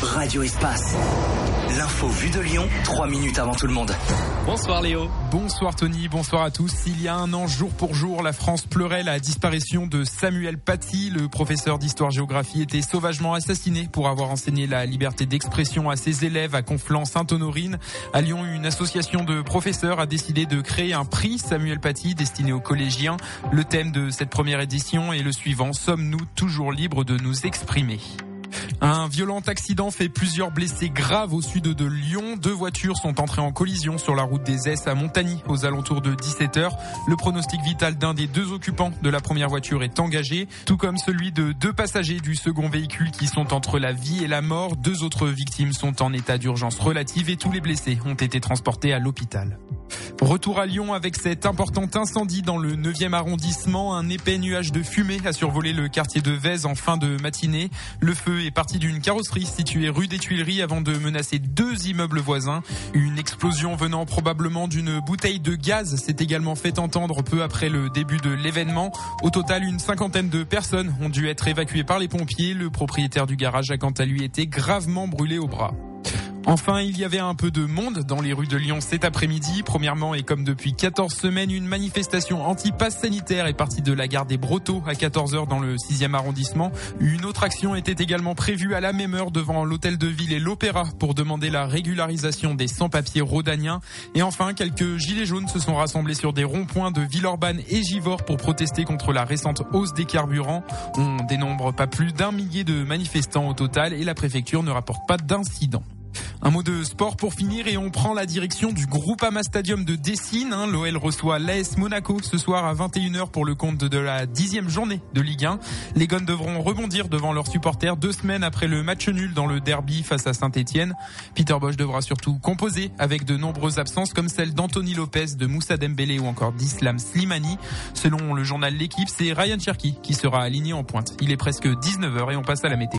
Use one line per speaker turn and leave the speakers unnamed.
Radio Espace. L'info vue de Lyon, 3 minutes avant tout le monde.
Bonsoir Léo.
Bonsoir Tony, bonsoir à tous. Il y a un an, jour pour jour, la France pleurait la disparition de Samuel Paty. Le professeur d'histoire-géographie était sauvagement assassiné pour avoir enseigné la liberté d'expression à ses élèves à Conflans-Sainte-Honorine. À Lyon, une association de professeurs a décidé de créer un prix Samuel Paty destiné aux collégiens. Le thème de cette première édition est le suivant: sommes-nous toujours libres de nous exprimer? Un violent accident fait plusieurs blessés graves au sud de Lyon. 2 voitures sont entrées en collision sur la route des Esses à Montagny aux alentours de 17h. Le pronostic vital d'un des 2 occupants de la première voiture est engagé, tout comme celui de 2 passagers du second véhicule qui sont entre la vie et la mort. 2 autres victimes sont en état d'urgence relative et tous les blessés ont été transportés à l'hôpital. Retour à Lyon avec cet important incendie dans le 9e arrondissement. Un épais nuage de fumée a survolé le quartier de Vèze en fin de matinée. Le feu est parti d'une carrosserie située rue des Tuileries avant de menacer 2 immeubles voisins. Une explosion venant probablement d'une bouteille de gaz s'est également fait entendre peu après le début de l'événement. Au total, une 50aine de personnes ont dû être évacuées par les pompiers. Le propriétaire du garage a quant à lui été gravement brûlé au bras. Enfin, il y avait un peu de monde dans les rues de Lyon cet après-midi. Premièrement, et comme depuis 14 semaines, une manifestation anti-pass sanitaire est partie de la gare des Brotteaux à 14h dans le 6e arrondissement. Une autre action était également prévue à la même heure devant l'Hôtel de Ville et l'Opéra pour demander la régularisation des sans-papiers rhodaniens. Et enfin, quelques gilets jaunes se sont rassemblés sur des ronds-points de Villeurbanne et Givors pour protester contre la récente hausse des carburants. On dénombre pas plus d'1 millier de manifestants au total et la préfecture ne rapporte pas d'incidents. Un mot de sport pour finir et on prend la direction du Groupama Stadium de Dessine. L'OL reçoit l'AS Monaco ce soir à 21h pour le compte de la 10e journée de Ligue 1. Les Gones devront rebondir devant leurs supporters 2 semaines après le match nul dans le derby face à Saint-Etienne. Peter Bosz devra surtout composer avec de nombreuses absences comme celle d'Anthony Lopez, de Moussa Dembélé ou encore d'Islam Slimani. Selon le journal L'Équipe, c'est Ryan Cherki qui sera aligné en pointe. Il est presque 19h et on passe à la météo.